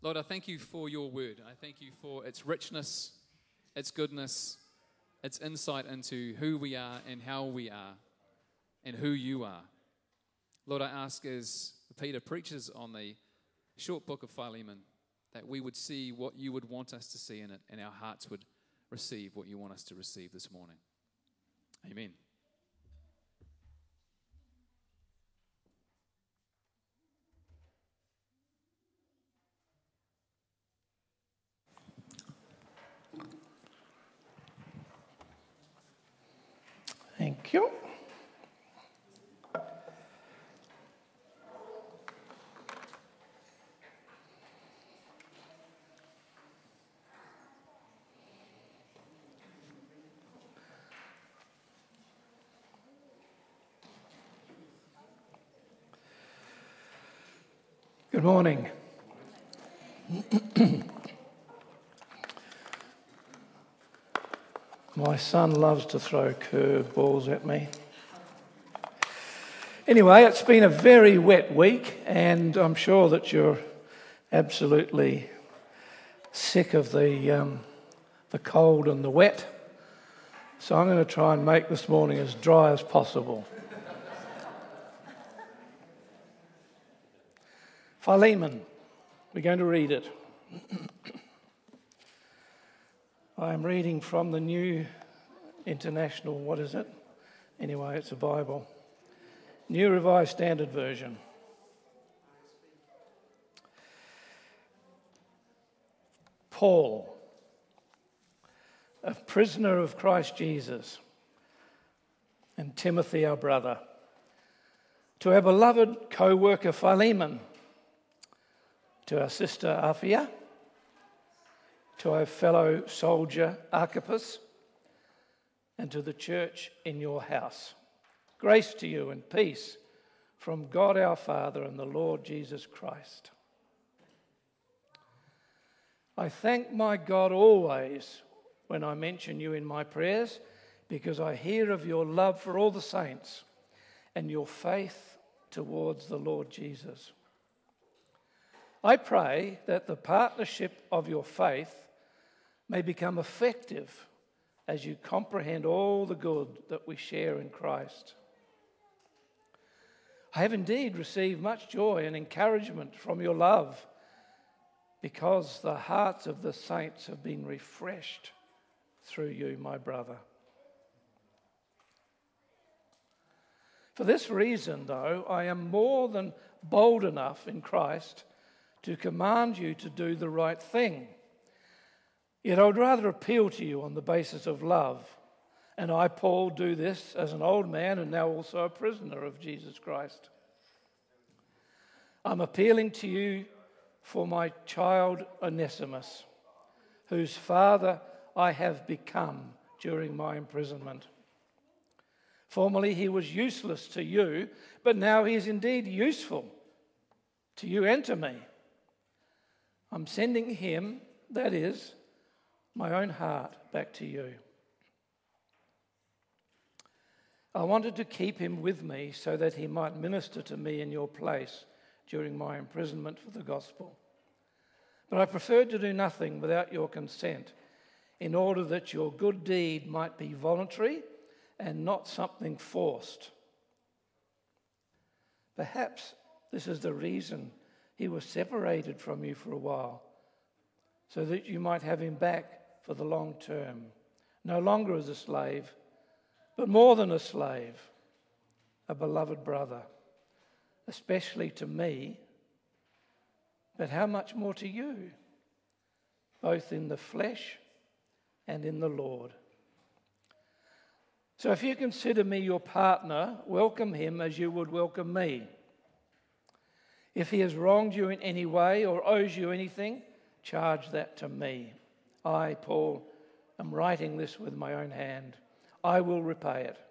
Lord, I thank you for your word. I thank you for its richness, its goodness, its insight into who we are and how we are and who you are. Lord, I ask as Peter preaches on the short book of Philemon that we would see what you would want us to see in it and our hearts would receive what you want us to receive this morning. Amen. Thank you. Good morning. My son loves to throw curveballs at me. Anyway, it's been a very wet week, and I'm sure that you're absolutely sick of the cold and the wet. So I'm going to try and make this morning as dry as possible. Philemon, we're going to read it. I am reading from the New International, what is it? Anyway, it's a Bible. New Revised Standard Version. Paul, a prisoner of Christ Jesus, and Timothy, our brother, to our beloved co-worker Philemon, to our sister Apphia, to our fellow soldier Archippus, and to the church in your house. Grace to you and peace from God our Father and the Lord Jesus Christ. I thank my God always when I mention you in my prayers, because I hear of your love for all the saints and your faith towards the Lord Jesus. I pray that the partnership of your faith may become effective as you comprehend all the good that we share in Christ. I have indeed received much joy and encouragement from your love, because the hearts of the saints have been refreshed through you, my brother. For this reason, though, I am more than bold enough in Christ to command you to do the right thing. Yet I would rather appeal to you on the basis of love. And I, Paul, do this as an old man and now also a prisoner of Jesus Christ. I'm appealing to you for my child Onesimus, whose father I have become during my imprisonment. Formerly he was useless to you, but now he is indeed useful to you and to me. I'm sending him, that is, my own heart, back to you. I wanted to keep him with me so that he might minister to me in your place during my imprisonment for the gospel. But I preferred to do nothing without your consent, in order that your good deed might be voluntary and not something forced. Perhaps this is the reason he was separated from you for a while, so that you might have him back for the long term, no longer as a slave, but more than a slave, a beloved brother, especially to me, but how much more to you, both in the flesh and in the Lord. So if you consider me your partner, welcome him as you would welcome me. If he has wronged you in any way or owes you anything, charge that to me. I, Paul, am writing this with my own hand. I will repay it.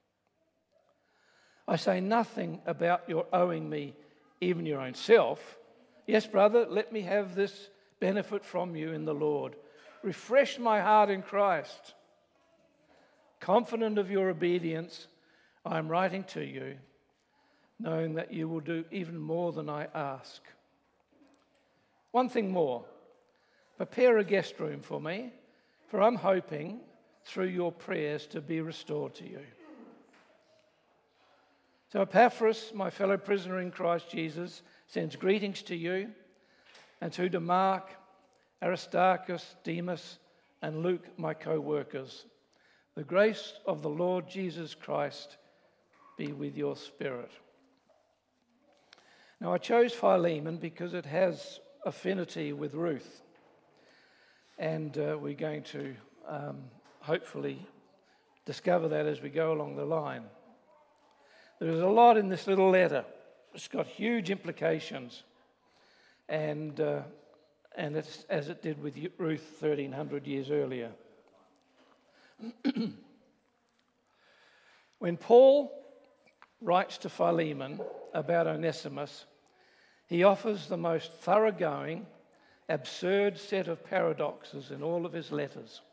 I say nothing about your owing me even your own self. Yes, brother, let me have this benefit from you in the Lord. Refresh my heart in Christ. Confident of your obedience, I am writing to you, knowing that you will do even more than I ask. One thing more. Prepare a guest room for me, for I'm hoping through your prayers to be restored to you. So Epaphras, my fellow prisoner in Christ Jesus, sends greetings to you, and to Mark, Aristarchus, Demas, and Luke, my co-workers. The grace of the Lord Jesus Christ be with your spirit. Now I chose Philemon because it has affinity with Ruth, and we're going to hopefully discover that as we go along the line. There is a lot in this little letter. It's got huge implications, and it's as it did with Ruth 1,300 years earlier. When Paul writes to Philemon about Onesimus, he offers the most thoroughgoing, absurd set of paradoxes in all of his letters.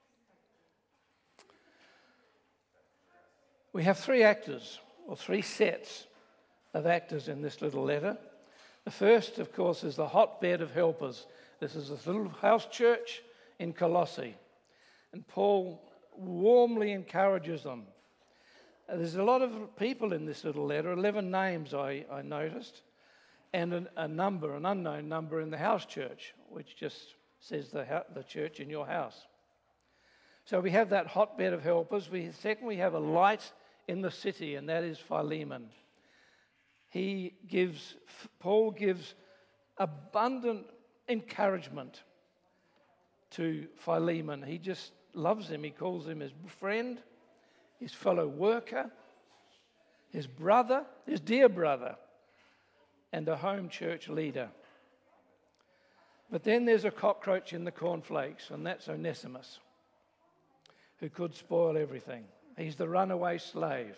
We have three actors, or three sets of actors in this little letter. The first, of course, is the hotbed of helpers. This is this little house church in Colossae, and Paul warmly encourages them. There's a lot of people in this little letter, 11 names I noticed, and an unknown number in the house church, which just says the church in your house. So we have that hotbed of helpers. Second, we have a light in the city, and that is Philemon. Paul gives abundant encouragement to Philemon. He just loves him. He calls him his friend, his fellow worker, his brother, his dear brother, and a home church leader. But then there's a cockroach in the cornflakes, and that's Onesimus, who could spoil everything. He's the runaway slave.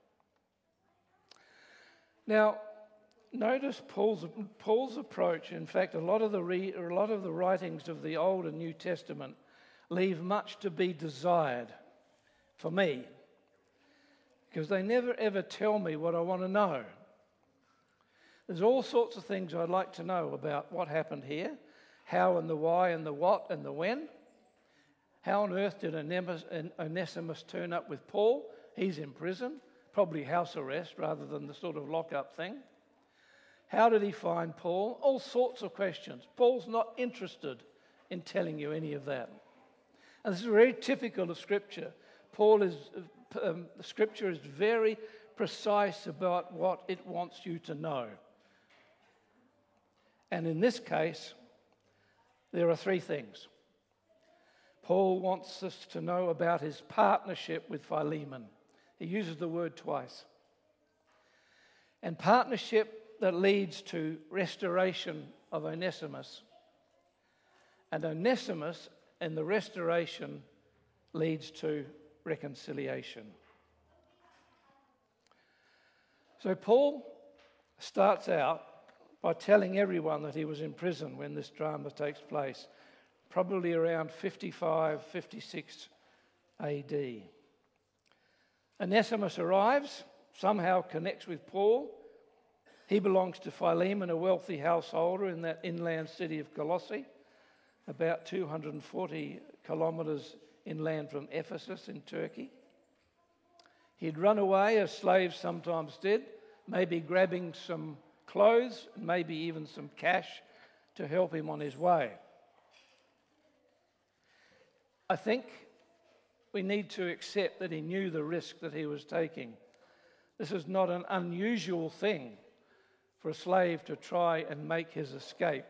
Now, notice Paul's approach. In fact, a lot of the writings of the Old and New Testament leave much to be desired for me, because they never ever tell me what I want to know. There's all sorts of things I'd like to know about what happened here, how and the why and the what and the when. How on earth did Onesimus turn up with Paul? He's in prison, probably house arrest rather than the sort of lock-up thing. How did he find Paul? All sorts of questions. Paul's not interested in telling you any of that. And this is very typical of Scripture. Scripture is very precise about what it wants you to know. And in this case, there are three things. Paul wants us to know about his partnership with Philemon. He uses the word twice. And partnership that leads to restoration of Onesimus. And Onesimus and the restoration leads to reconciliation. So Paul starts out by telling everyone that he was in prison when this drama takes place, probably around 55, 56 AD. Onesimus arrives, somehow connects with Paul. He belongs to Philemon, a wealthy householder in that inland city of Colossae, about 240 kilometres inland from Ephesus in Turkey. He'd run away, as slaves sometimes did, maybe grabbing some clothes, maybe even some cash to help him on his way. I think we need to accept that he knew the risk that he was taking. This is not an unusual thing for a slave to try and make his escape.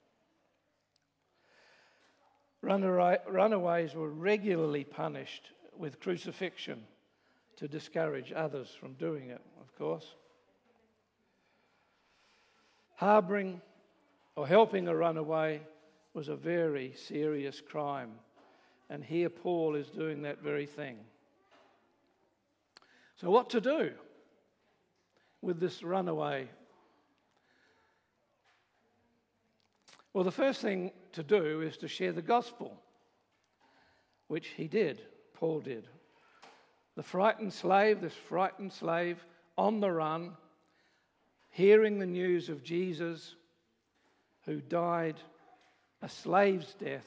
Runaways were regularly punished with crucifixion to discourage others from doing it, of course. Harbouring or helping a runaway was a very serious crime. And here Paul is doing that very thing. So what to do with this runaway? Well, the first thing to do is to share the gospel, which he did, Paul did. This frightened slave on the run, hearing the news of Jesus, who died a slave's death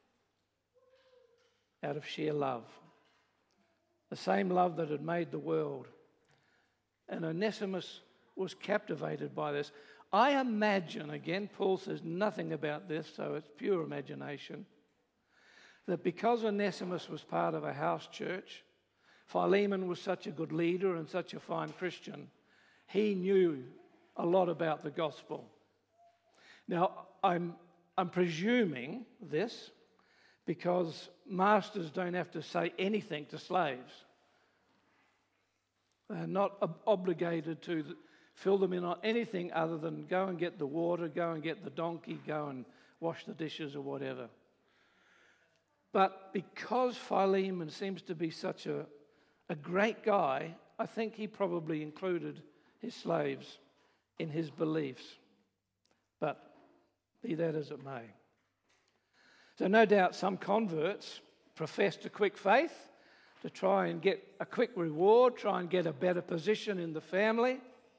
out of sheer love, the same love that had made the world. And Onesimus was captivated by this. I imagine, again, Paul says nothing about this, so it's pure imagination, that because Onesimus was part of a house church, Philemon was such a good leader and such a fine Christian, he knew a lot about the gospel. Now, I'm presuming this because masters don't have to say anything to slaves. They're not obligated to fill them in on anything other than go and get the water, go and get the donkey, go and wash the dishes or whatever. But because Philemon seems to be such a great guy, I think he probably included his slaves in his beliefs. But be that as it may. So no doubt some converts professed a quick faith to try and get a quick reward, try and get a better position in the family.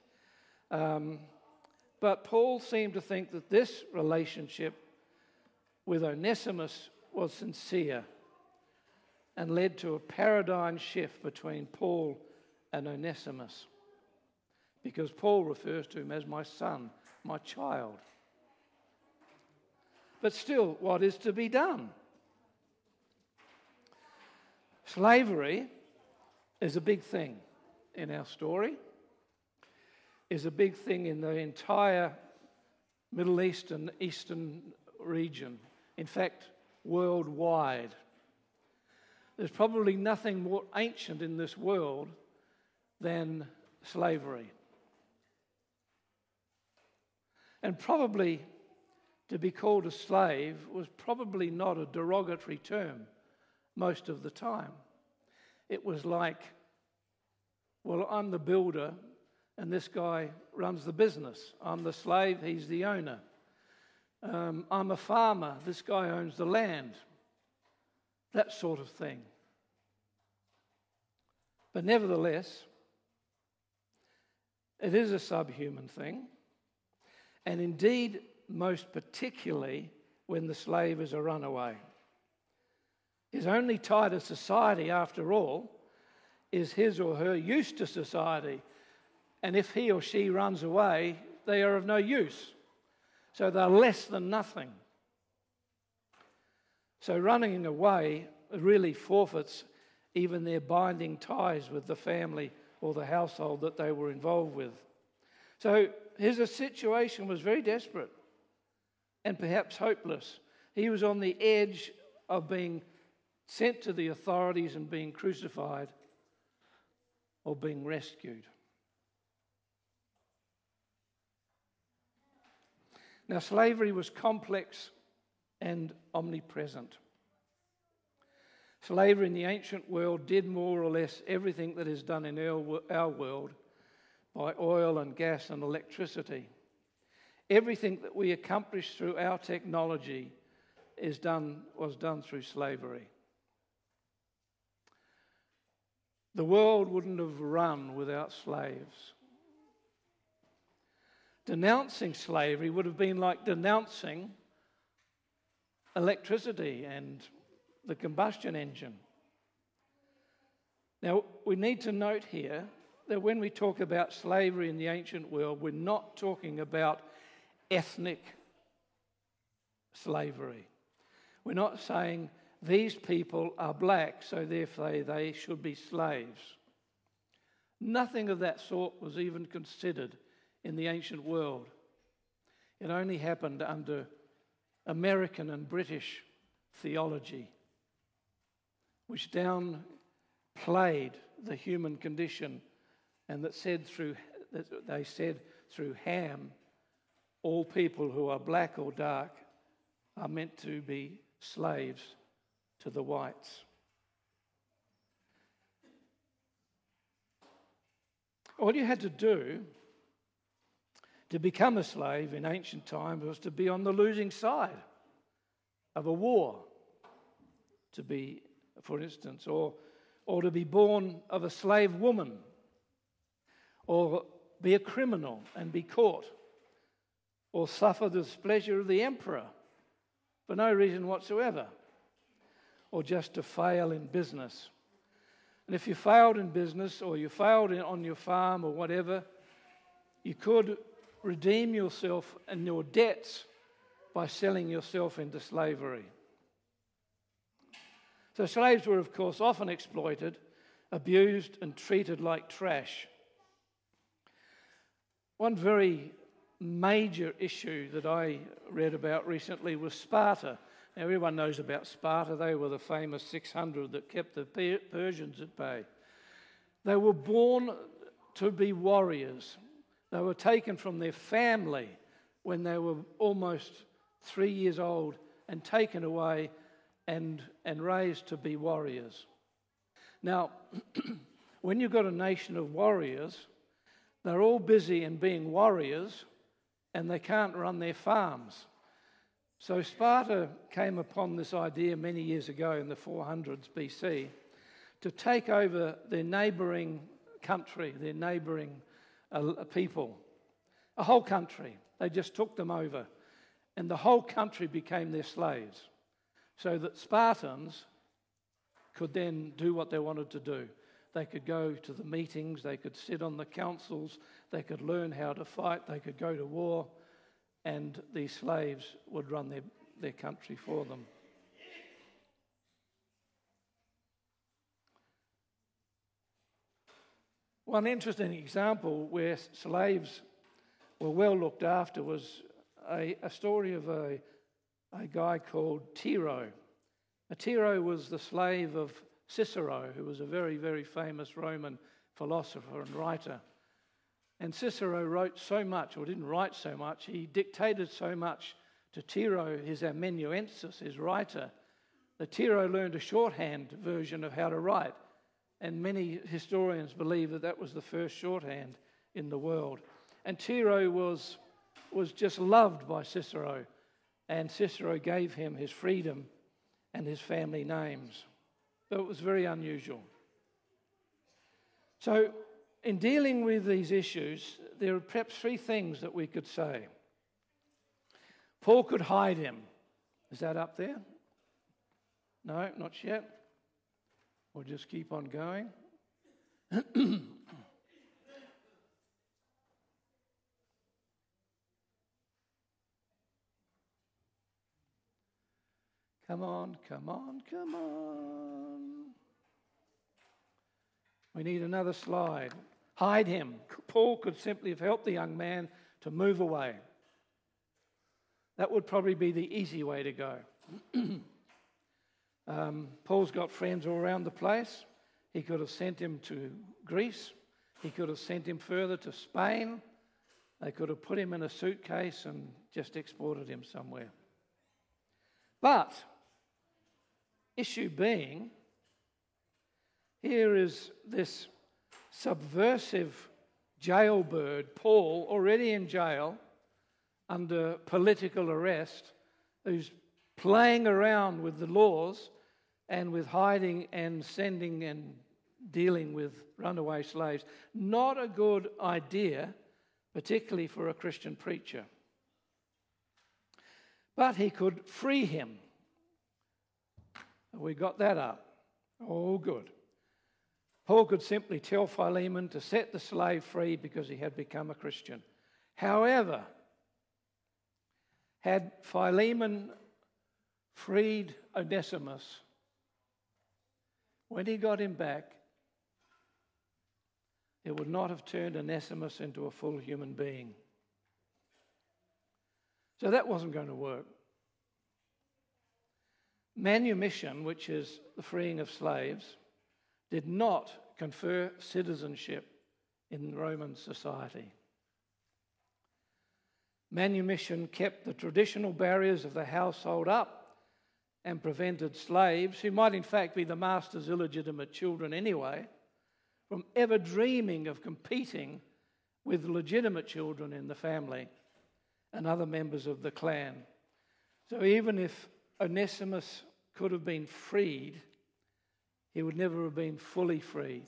But Paul seemed to think that this relationship with Onesimus was sincere and led to a paradigm shift between Paul and Onesimus, because Paul refers to him as my son, my child. But still, what is to be done? Slavery is a big thing in our story, is a big thing in the entire Middle East and Eastern region. In fact, worldwide. There's probably nothing more ancient in this world than slavery. And probably to be called a slave was probably not a derogatory term most of the time. It was like, well, I'm the builder and this guy runs the business. I'm the slave, he's the owner. I'm a farmer, this guy owns the land. That sort of thing. But nevertheless, it is a subhuman thing. And indeed, most particularly when the slave is a runaway. His only tie to society, after all, is his or her use to society. And if he or she runs away, they are of no use. So they're less than nothing. So running away really forfeits even their binding ties with the family or the household that they were involved with. So his situation was very desperate and perhaps hopeless. He was on the edge of being sent to the authorities and being crucified or being rescued. Now, slavery was complex and omnipresent. Slavery in the ancient world did more or less everything that is done in our world by oil and gas and electricity. Everything that we accomplish through our technology was done through slavery. The world wouldn't have run without slaves. Denouncing slavery would have been like denouncing electricity and the combustion engine. Now, we need to note here that when we talk about slavery in the ancient world, we're not talking about ethnic slavery. We're not saying these people are black, so therefore they should be slaves. Nothing of that sort was even considered in the ancient world. It only happened under American and British theology, which downplayed the human condition, and they said through Ham, all people who are black or dark are meant to be slaves to the whites. All you had to do to become a slave in ancient times was to be on the losing side of a war, to be, for instance, or to be born of a slave woman, or be a criminal and be caught or suffer the displeasure of the emperor for no reason whatsoever, or just to fail in business. And if you failed in business or you failed on your farm or whatever, you could redeem yourself and your debts by selling yourself into slavery. So slaves were, of course, often exploited, abused, and treated like trash. One very major issue that I read about recently was Sparta. Now, everyone knows about Sparta. They were the famous 600 that kept the Persians at bay. They were born to be warriors. They were taken from their family when they were almost 3 years old and taken away and raised to be warriors. Now, when you've got a nation of warriors, they're all busy in being warriors and they can't run their farms. So Sparta came upon this idea many years ago in the 400s BC to take over their neighbouring country, their neighbouring people, a whole country. They just took them over and the whole country became their slaves so that Spartans could then do what they wanted to do. They could go to the meetings, they could sit on the councils, they could learn how to fight, they could go to war, and these slaves would run their country for them. One interesting example where slaves were well looked after was a story of a guy called Tiro. Tiro was the slave of Cicero, who was a very, very famous Roman philosopher and writer. And Cicero wrote so much, or didn't write so much, he dictated so much to Tiro, his amanuensis, his writer, that Tiro learned a shorthand version of how to write. And many historians believe that that was the first shorthand in the world. And Tiro was just loved by Cicero, and Cicero gave him his freedom and his family names. So it was very unusual. So in dealing with these issues, there are perhaps three things that we could say. Paul could hide him. Is that up there? No, not yet. We'll just keep on going. Come on, come on, come on. We need another slide. Hide him. Paul could simply have helped the young man to move away. That would probably be the easy way to go. Paul's got friends all around the place. He could have sent him to Greece. He could have sent him further to Spain. They could have put him in a suitcase and just exported him somewhere. But, issue being, here is this subversive jailbird, Paul, already in jail under political arrest, who's playing around with the laws and with hiding and sending and dealing with runaway slaves. Not a good idea, particularly for a Christian preacher. But he could free him. We got that up. Oh, good. Paul could simply tell Philemon to set the slave free because he had become a Christian. However, had Philemon freed Onesimus, when he got him back, it would not have turned Onesimus into a full human being. So that wasn't going to work. Manumission, which is the freeing of slaves, did not confer citizenship in Roman society. Manumission kept the traditional barriers of the household up and prevented slaves, who might in fact be the master's illegitimate children anyway, from ever dreaming of competing with legitimate children in the family and other members of the clan. So even if Onesimus could have been freed, he would never have been fully freed.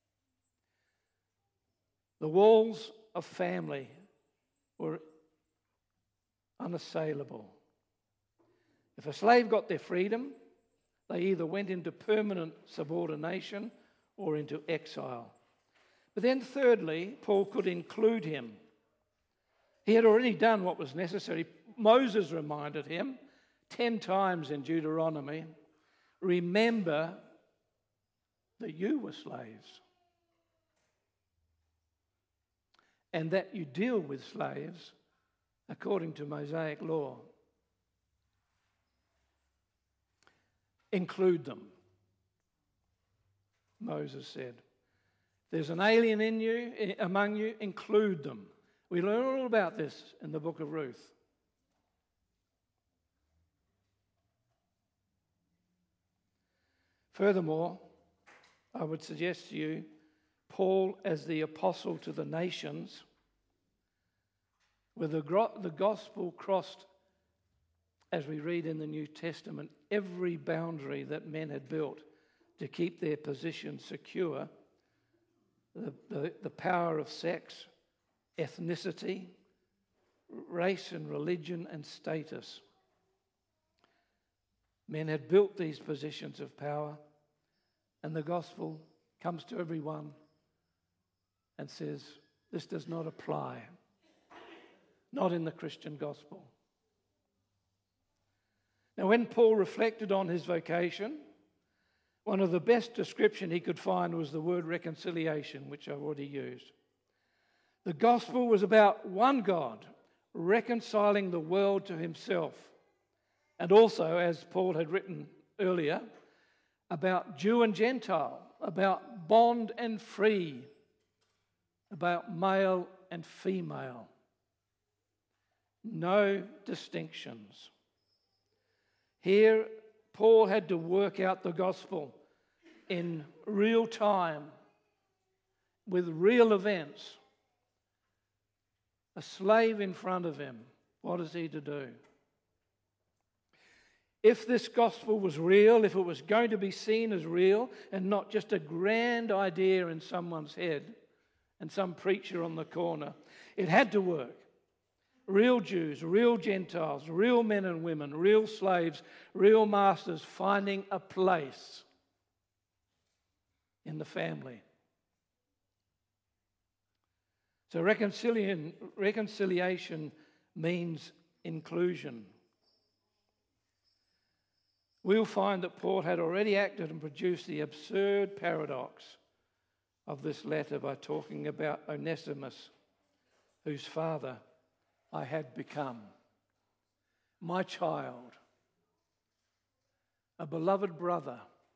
The walls of family were unassailable. If a slave got their freedom, they either went into permanent subordination or into exile. But then thirdly, Paul could include him. He had already done what was necessary. Moses reminded him 10 times in Deuteronomy, remember that you were slaves and that you deal with slaves according to Mosaic law. Include them, Moses said. There's an alien among you, include them. We learn all about this in the book of Ruth. Furthermore, I would suggest to you, Paul as the apostle to the nations, with the gospel crossed, as we read in the New Testament, every boundary that men had built to keep their position secure, the power of sex, ethnicity, race and religion and status. Men had built these positions of power, and the gospel comes to everyone and says, this does not apply. Not in the Christian gospel. Now, when Paul reflected on his vocation, one of the best description he could find was the word reconciliation, which I've already used. The gospel was about one God reconciling the world to himself. And also, as Paul had written earlier, about Jew and Gentile, about bond and free, about male and female. No distinctions. Here, Paul had to work out the gospel in real time with real events. A slave in front of him. What is he to do? If this gospel was real, if it was going to be seen as real and not just a grand idea in someone's head and some preacher on the corner, it had to work. Real Jews, real Gentiles, real men and women, real slaves, real masters finding a place in the family. So reconciliation means inclusion. We'll find that Paul had already acted and produced the absurd paradox of this letter by talking about Onesimus, whose father I had become. My child, a beloved brother.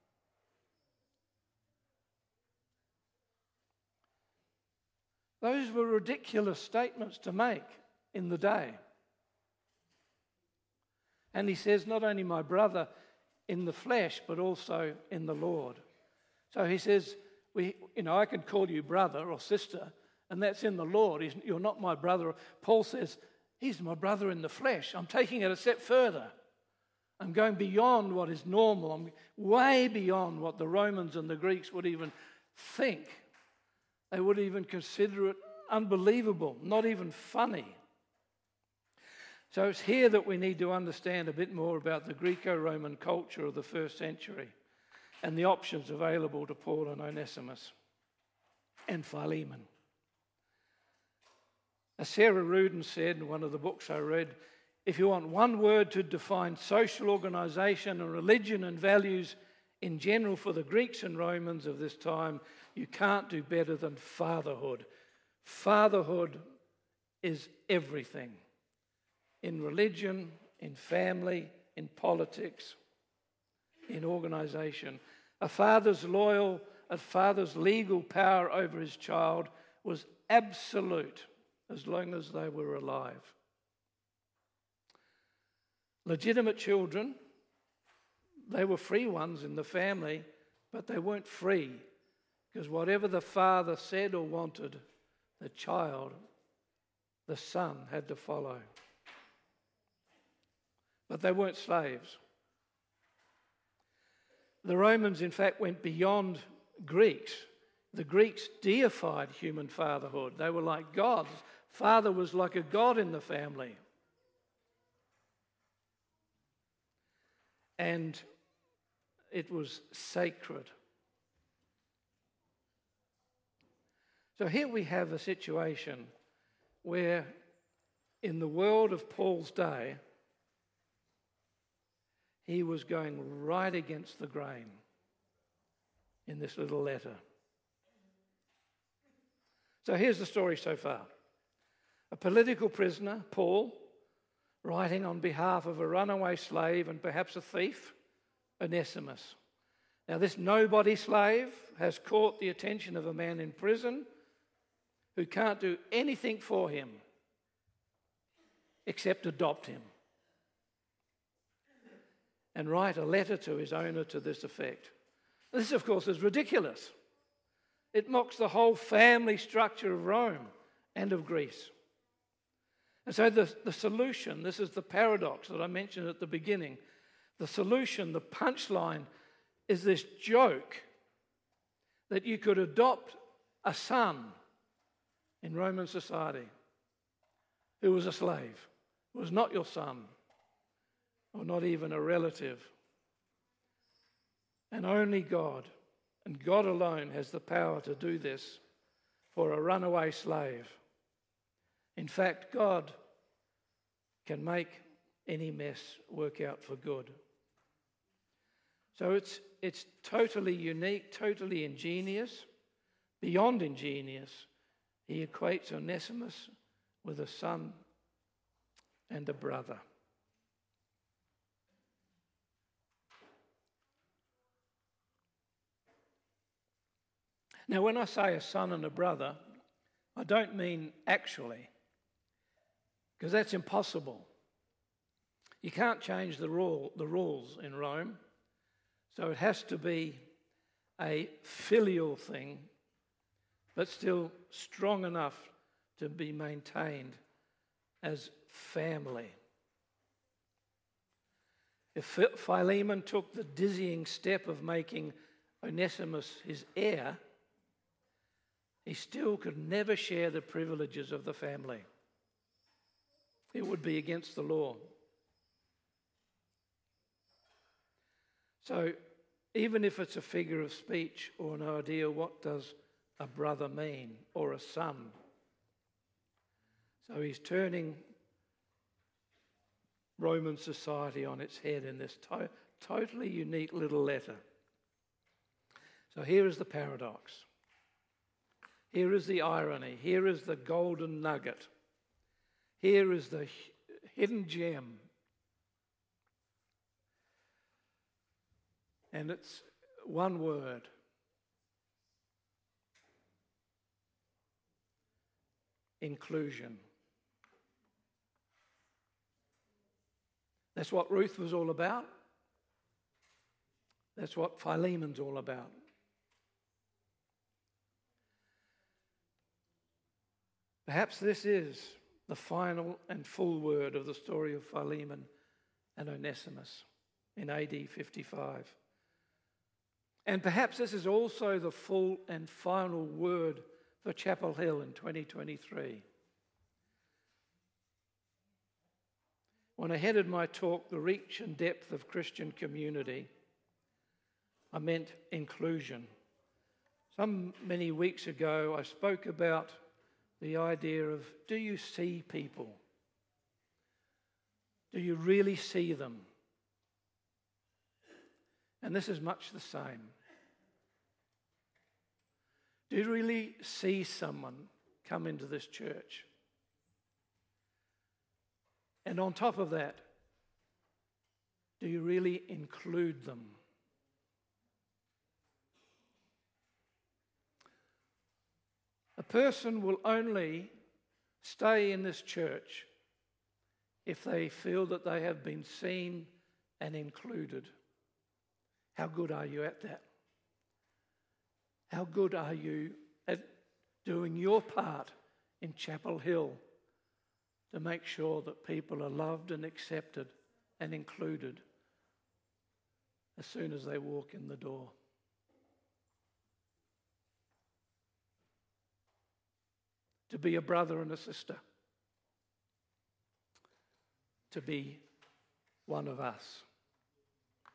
Those were ridiculous statements to make in the day. And he says, not only my brother in the flesh, but also in the Lord. So he says, I can call you brother or sister, and that's in the Lord. You're not my brother. Paul says, he's my brother in the flesh. I'm taking it a step further. I'm going beyond what is normal. I'm way beyond what the Romans and the Greeks would even think. They would even consider it unbelievable, not even funny. So it's here that we need to understand a bit more about the Greco-Roman culture of the first century and the options available to Paul and Onesimus and Philemon. As Sarah Rudin said in one of the books I read, if you want one word to define social organisation and religion and values in general for the Greeks and Romans of this time, you can't do better than fatherhood. Fatherhood is everything. In religion, in family, in politics, in organisation. A father's legal power over his child was absolute as long as they were alive. Legitimate children, they were free ones in the family, but they weren't free because whatever the father said or wanted, the child, the son, had to follow. But they weren't slaves. The Romans, in fact, went beyond Greeks. The Greeks deified human fatherhood. They were like gods. Father was like a god in the family. and it was sacred. So here we have a situation where in the world of Paul's day, he was going right against the grain in this little letter. So here's the story so far. A political prisoner, Paul, writing on behalf of a runaway slave and perhaps a thief, Onesimus. Now, this nobody slave has caught the attention of a man in prison who can't do anything for him except adopt him and write a letter to his owner to this effect. This, of course, is ridiculous. It mocks the whole family structure of Rome and of Greece. And so the solution, this is the paradox that I mentioned at the beginning. The solution, the punchline, is this joke that you could adopt a son in Roman society who was a slave, who was not your son, or not even a relative. And only God, and God alone, has the power to do this for a runaway slave. In fact, God can make any mess work out for good. So it's totally unique, totally ingenious, beyond ingenious. He equates Onesimus with a son and a brother. Now, when I say a son and a brother, I don't mean actually, because that's impossible. You can't change the rules in Rome, so it has to be a filial thing, but still strong enough to be maintained as family. If Philemon took the dizzying step of making Onesimus his heir, he still could never share the privileges of the family. It would be against the law. So even if it's a figure of speech or an idea, what does a brother mean, or a son? So he's turning Roman society on its head in this totally unique little letter. So here is the paradox. Here is the irony. Here is the golden nugget. Here is the hidden gem. And it's one word. Inclusion. That's what Ruth was all about. That's what Philemon's all about. Perhaps this is the final and full word of the story of Philemon and Onesimus in AD 55. And perhaps this is also the full and final word for Chapel Hill in 2023. When I headed my talk, The Reach and Depth of Christian Community, I meant inclusion. Many weeks ago, I spoke about the idea of, do you see people? Do you really see them? And this is much the same. Do you really see someone come into this church? And on top of that, do you really include them? A person will only stay in this church if they feel that they have been seen and included. How good are you at that? How good are you at doing your part in Chapel Hill to make sure that people are loved and accepted and included as soon as they walk in the door? To be a brother and a sister. To be one of us.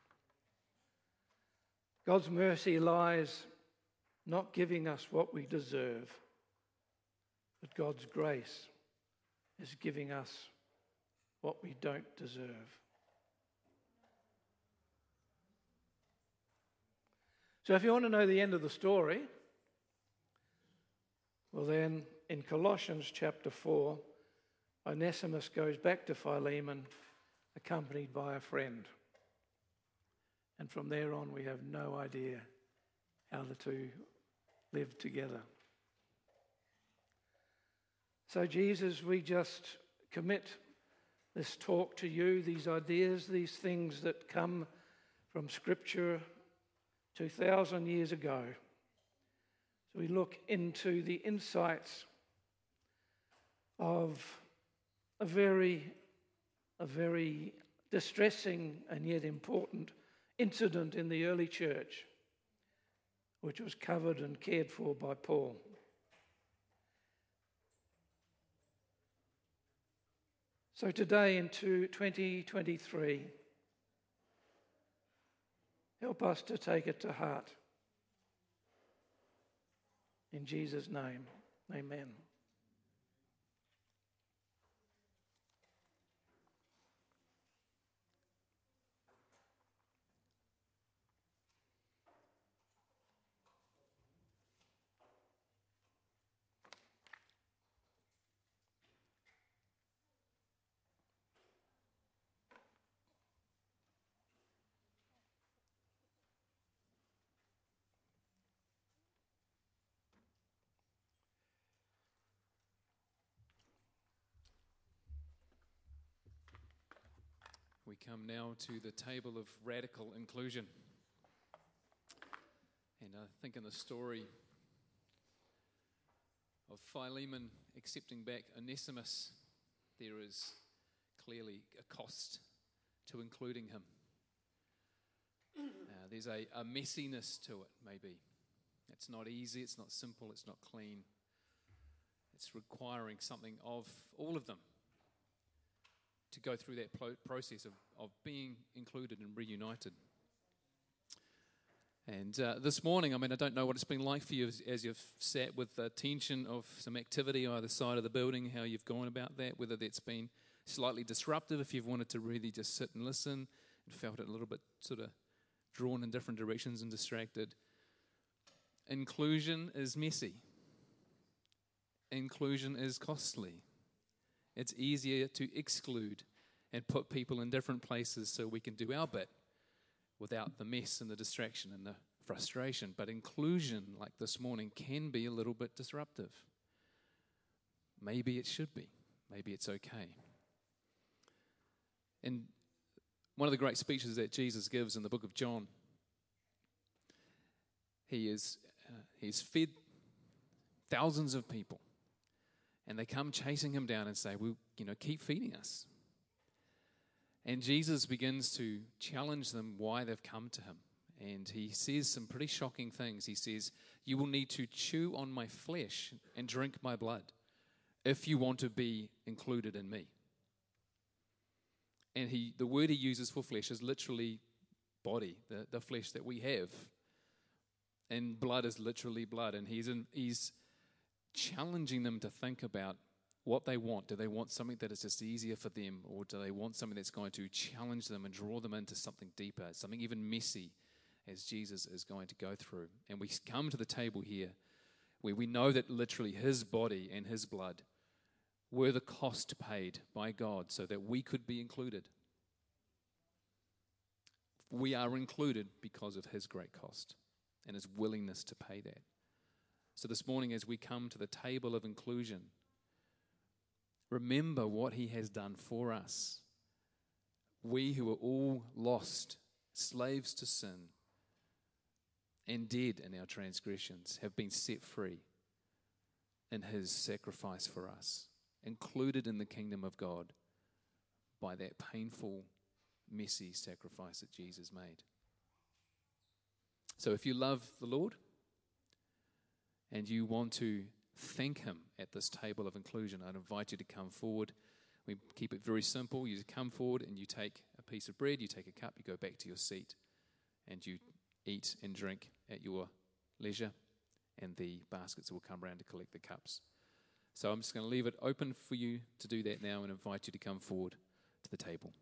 God's mercy lies not giving us what we deserve, but God's grace is giving us what we don't deserve. So if you want to know the end of the story, well then, in Colossians chapter 4, Onesimus goes back to Philemon, accompanied by a friend. And from there on, we have no idea how the two lived together. So Jesus, we just commit this talk to you, these ideas, these things that come from Scripture 2,000 years ago. So we look into the insights of a very distressing and yet important incident in the early church, which was covered and cared for by Paul. So today into 2023, help us to take it to heart. In Jesus' name, amen. We come now to the table of radical inclusion. And I think in the story of Philemon accepting back Onesimus, there is clearly a cost to including him. There's a messiness to it, maybe. It's not easy, it's not simple, it's not clean. It's requiring something of all of them to go through that process of being included and reunited. And this morning, I don't know what it's been like for you as you've sat with the tension of some activity on either side of the building, how you've gone about that, whether that's been slightly disruptive, if you've wanted to really just sit and listen and felt it a little bit sort of drawn in different directions and distracted. Inclusion is messy. Inclusion is costly. It's easier to exclude and put people in different places so we can do our bit without the mess and the distraction and the frustration. But inclusion, like this morning, can be a little bit disruptive. Maybe it should be. Maybe it's okay. And one of the great speeches that Jesus gives in the book of John, he's fed thousands of people. And they come chasing him down and say, well, keep feeding us. And Jesus begins to challenge them why they've come to him. And he says some pretty shocking things. He says, you will need to chew on my flesh and drink my blood if you want to be included in me. And the word he uses for flesh is literally body, the flesh that we have. And blood is literally blood. And he's challenging them to think about what they want. Do they want something that is just easier for them, or do they want something that's going to challenge them and draw them into something deeper, something even messy, as Jesus is going to go through? And we come to the table here where we know that literally his body and his blood were the cost paid by God so that we could be included. We are included because of his great cost and his willingness to pay that. So this morning, as we come to the table of inclusion, remember what he has done for us. We who are all lost, slaves to sin, and dead in our transgressions, have been set free in his sacrifice for us, included in the kingdom of God by that painful, messy sacrifice that Jesus made. So if you love the Lord and you want to thank him at this table of inclusion, I'd invite you to come forward. We keep it very simple. You come forward and you take a piece of bread, you take a cup, you go back to your seat, and you eat and drink at your leisure, and the baskets will come around to collect the cups. So I'm just going to leave it open for you to do that now and invite you to come forward to the table.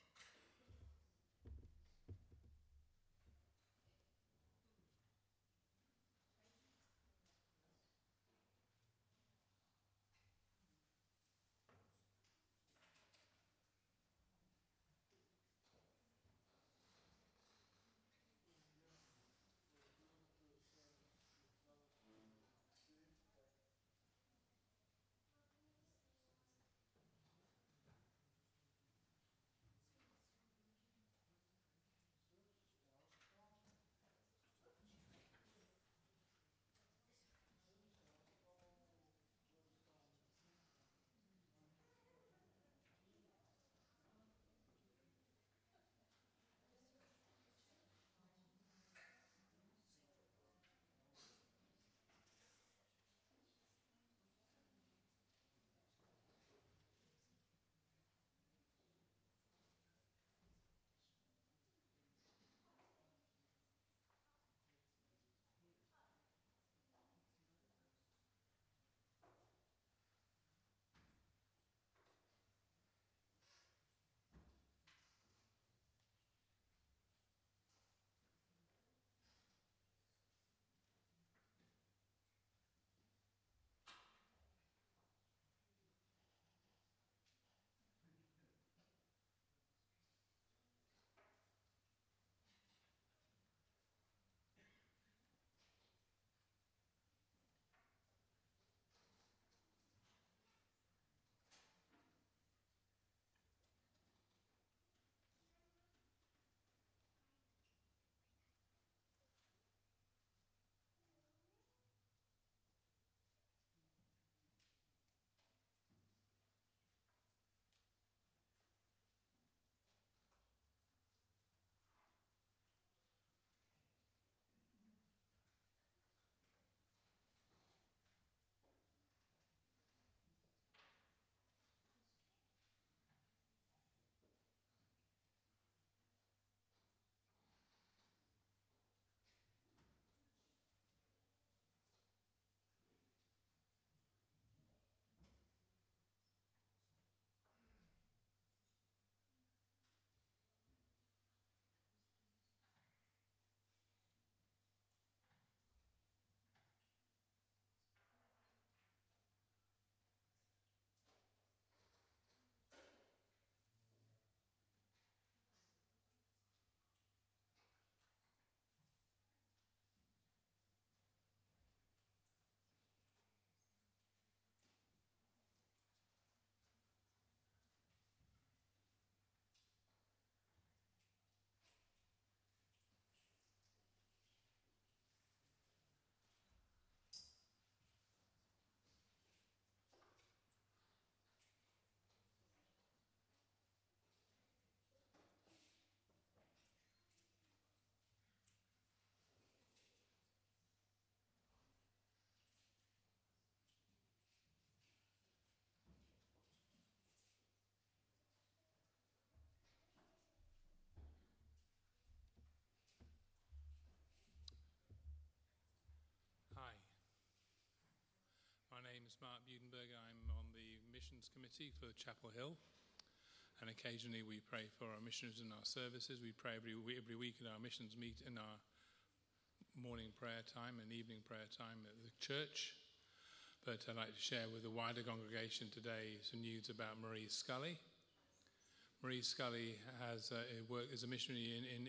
Hi, my name is Mark Budenberg. I'm on the missions committee for Chapel Hill, and occasionally we pray for our missionaries in our services. We pray every week at our missions meet in our morning prayer time and evening prayer time at the church. But I'd like to share with the wider congregation today some news about Marie Scully. Marie Scully has worked as a missionary